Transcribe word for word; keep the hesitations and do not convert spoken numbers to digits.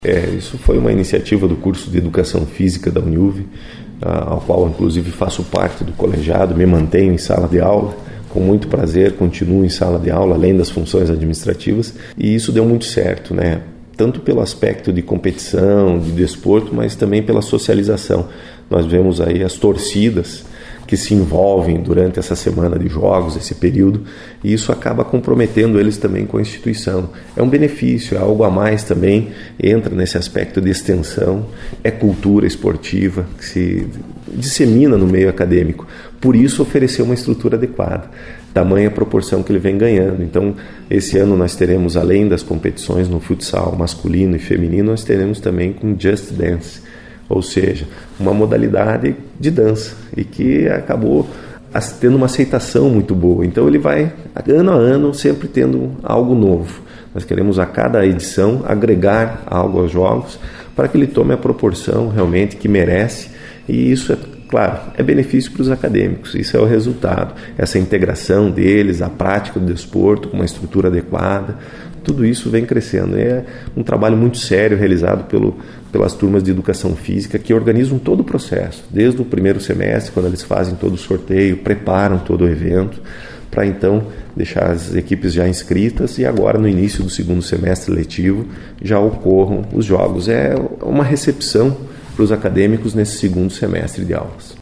É, isso foi uma iniciativa do curso de Educação Física da Uniuv, ao qual inclusive faço parte do colegiado, me mantenho em sala de aula, com muito prazer, continuo em sala de aula, além das funções administrativas, e isso deu muito certo, né? Tanto pelo aspecto de competição, de desporto, mas também pela socialização. Nós vemos aí as torcidas que se envolvem durante essa semana de jogos, esse período, e isso acaba comprometendo eles também com a instituição. É um benefício, é algo a mais também, entra nesse aspecto de extensão, é cultura esportiva que se dissemina no meio acadêmico. Por isso, oferecer uma estrutura adequada, tamanha proporção que ele vem ganhando. Então, esse ano nós teremos, além das competições no futsal masculino e feminino, nós teremos também com Just Dance, ou seja, uma modalidade de dança e que acabou tendo uma aceitação muito boa. Então ele vai, ano a ano, sempre tendo algo novo. Nós queremos a cada edição agregar algo aos jogos para que ele tome a proporção realmente que merece, e isso é claro, é benefício para os acadêmicos, isso é o resultado, essa integração deles, a prática do desporto com uma estrutura adequada, tudo isso vem crescendo. É um trabalho muito sério realizado pelo, pelas turmas de educação física que organizam todo o processo, desde o primeiro semestre, quando eles fazem todo o sorteio, preparam todo o evento, para então deixar as equipes já inscritas e agora no início do segundo semestre letivo já ocorram os jogos. É uma recepção para os acadêmicos nesse segundo semestre de aulas.